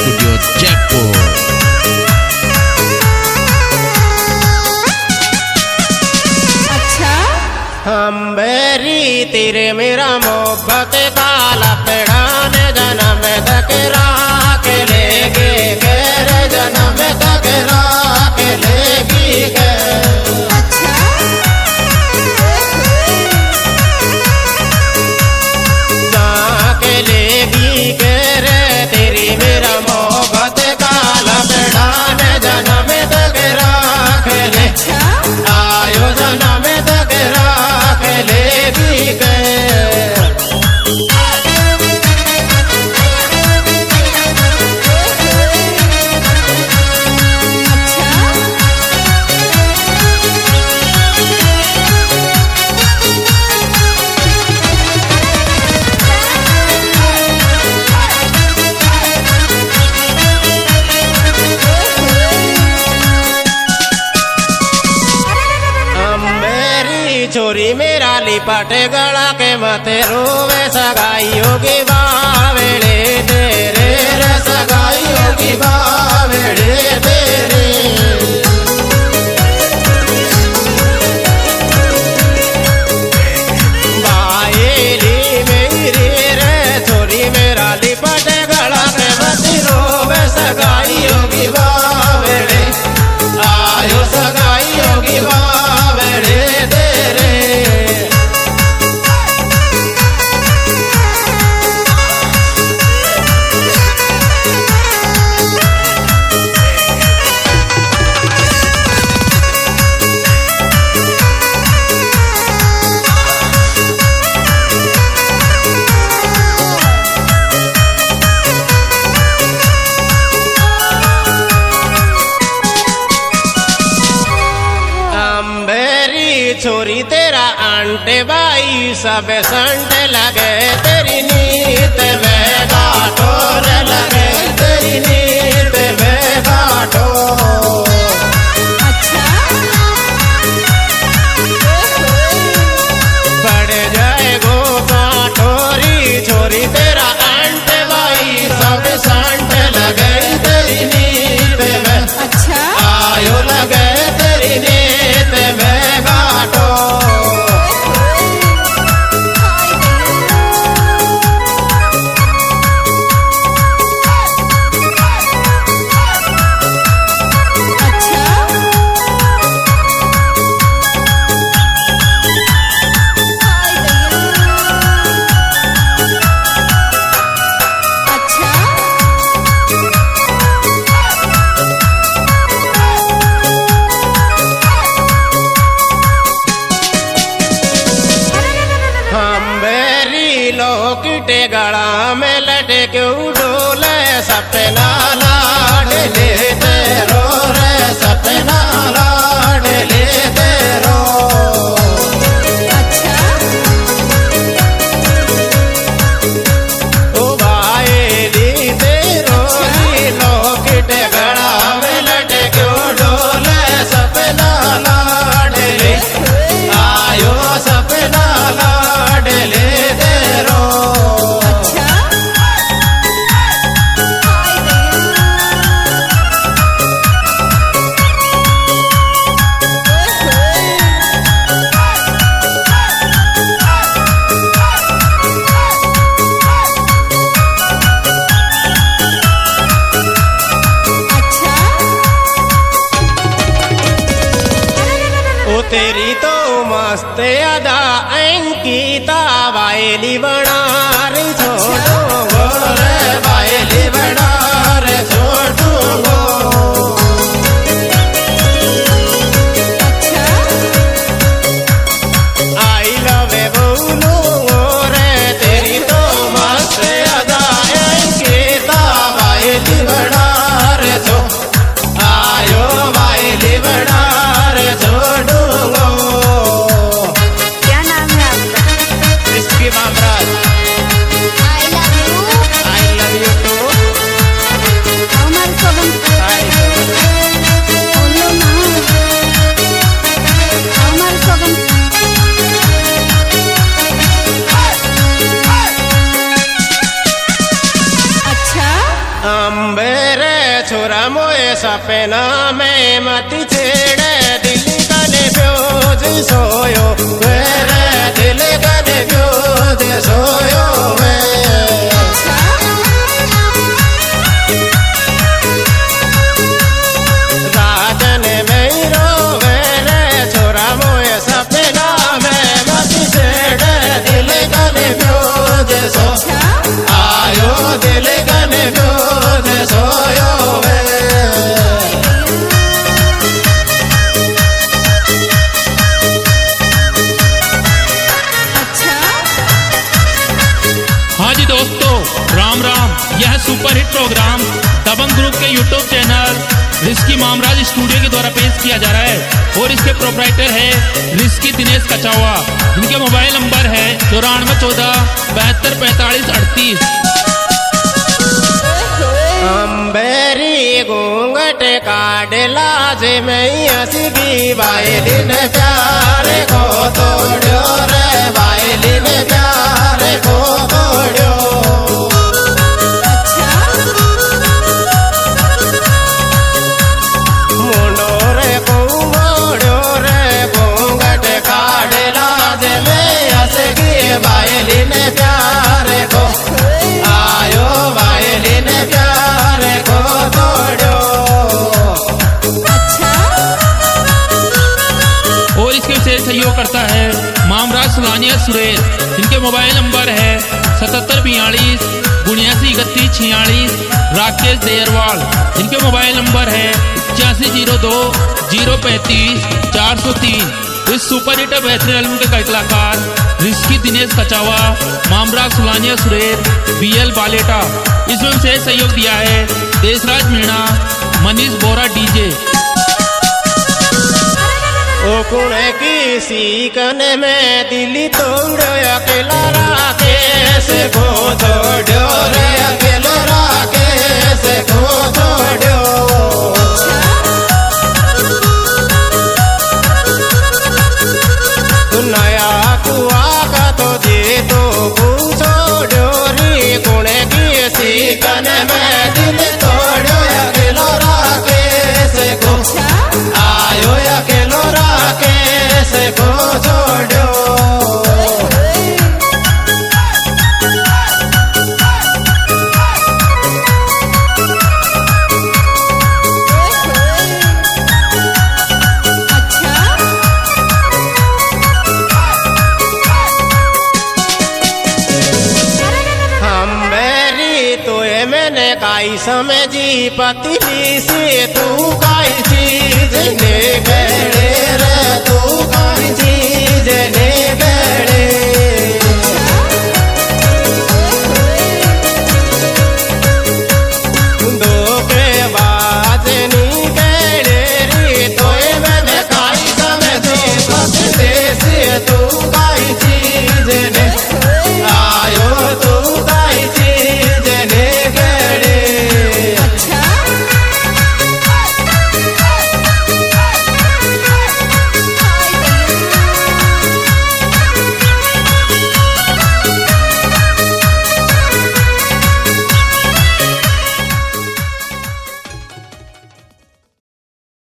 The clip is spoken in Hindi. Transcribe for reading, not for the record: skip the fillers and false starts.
स्टूडियो जयपुर। अच्छा हम बेरी तेरे मेरा मोहब्बत काला पेड़ाने जन्म तक राख लेगे गैर जन्म तक राख लेगी अच्छा राख लेगी गैर तेरी मेरा मोहब्बत काला पेड़ाने जन्म तक राख ले आयो जन्म तक राख लेगी गैर। छोरी मेरा लिपट गला के मते रोवे सगाई होगी बावेड़े तेरे रे सगाई होगी बावेड़े तेरे बाएली मेरी रे छोरी मेरा लिपट गला के मते रोवे सगाई होगी बावेड़े आयो सगाई होगी बावेड़े छोरी तेरा आंटे बाई सब संट लगे तेरी नीत में गाठोर लगे तेरी नीत में गाठो अच्छा बढ़ जाए गो गाठोरी छोरी तेरा आंटे बाई सब संट लगे तेरी नीत में अच्छा आयो लगे तेरी नीत में लोकिटे गला में लटके डोले सपना लाड लेते रो रे सपना लाड लेते रो अच्छा ओ भाई तेरो लोकिटे गला में लटके डोले सपना लाड ले आयो सपना लाड लेते तेरी तो मस्त अदा अंकिता वायली बना रे छोटो गोरे वायली बना रे छोटो गो अच्छा आई लव बोलू गोरे तेरी तो मस्त अदा अंकिता वायली बना रे छो आयो वायली बना रे छोटो क्या नाम है आपका? मामराज छोरा मोए सपना में मत छेड़े दिल कने ब्योज सोयो मेरे दिल कने ब्योज सोयो राजन में रोवे रे छोरा मोए सपना में मत छेड़े दिल कने ब्योज सो आयो दिल कने ब्योज सोयो यह सुपरहिट प्रोग्राम दबंग ग्रुप के YouTube channel Risky Mamraj studio के द्वारा पेश किया जा रहा है और इसके प्रोपराइटर है रिस्की दिनेश कचावा, जिनके मोबाइल नंबर है 9414724538। अंबेरी घूंघट काढ़ला जे मैं हंसी वायलिन प्यारे को तोड़ो रे वायलिन प्यारे को तोड़ो वायलिन प्यारे को आयो वायलिन प्यारे को तोड़ो। और इसके विशेष सहयोग करता है मामराज सुलानिया सुरेश, जिनके मोबाइल नंबर है 7742 79 राकेश देरवाल, जिनके मोबाइल नंबर है 8502 035 403। इस सुपर हिट बेहतरीन एल्बम के कलाकार रिस्की दिनेश कचावा, मामराज सुलानिया सुरेर, BL बालेटा। इसमें विशेष सहयोग दिया है देशराज मीणा, मनीष बोरा डीजे। ओ कुणे की सीकन में दिली तोड़ो अकेला राकेश को तोड़ो रे अकेला राकेश को तोड़ो। नया कुआ का तो जे तो पूछो डोरी कुणे की सीकन में दिल तोड़ो अकेलो राकेश को आयो अकेलो राकेश को छोड़ो। काई समझी पतली से तू काई चीज ले गए रे तू काई